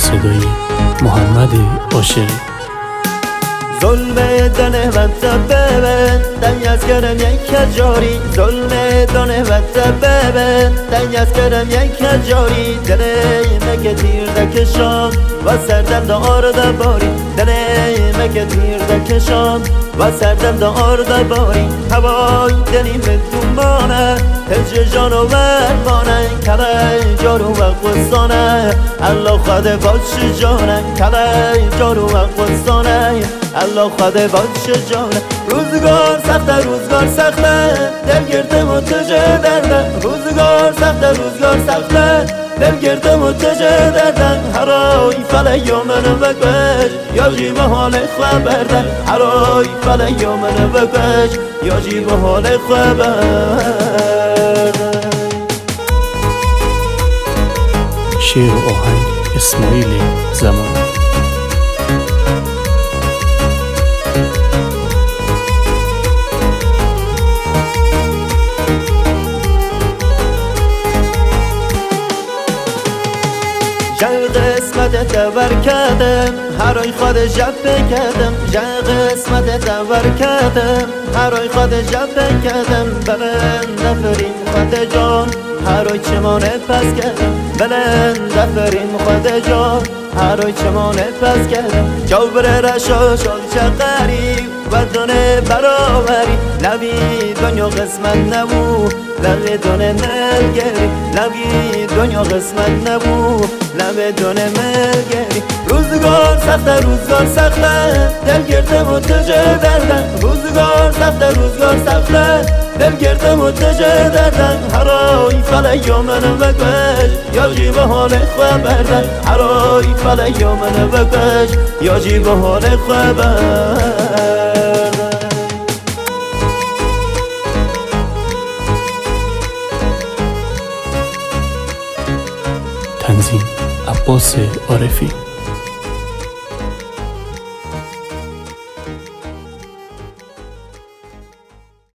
صدای محمد عاشقی. ظلم دانه و ببن دنیاز کردم یک جاری، ظلم دانه و ببن دنیاز کردم یک جاری. دنه مگه تیر دکشان و سردم دا آرده باری، دنه مگه تیر دکشان و سردم دا آرده باری. هوای دنی به دومانه تج جانو ورمانه، کله جارو و قصانه الله خود باش جانه، کله جارو و قصانه الله خود باش جانه. روزگار سخته روزگار سخته دل گرده متجه دردن، روزگار سخته روزگار سخته دل گرده متجه دردن. هرای فله یومن بکش یا جیب حال خواه بردن، هرای فله یومن بکش یا جیب حال خواه بردن. شعر و آهنگ اسماعیل زمان. جنگ قسمت تبر کردم هرای خود جب کردم، جنگ قسمت تبر کردم هرای خود جب کردم. بلند فریم خود جان هرای چمانه پس کردم، بلند فریم خود جان هرای چمانه پس کردم. جابر رشا شد چقری و دونه برابری، لبی دنیا قسمت نبود لب دونه ملگری، لبی دنیا قسمت نبود لب دونه ملگری. روزگار سخته روزگار سخته دل گرده متجه دردن، روزگار سخته روزگار سخته دل گرده متجه دردن. هرای فله یومن بکش یا جیب حال خواه بردن، هرای فله یومن بکش یا جیب حال خواه بردن. تنظیم عباس عارفی.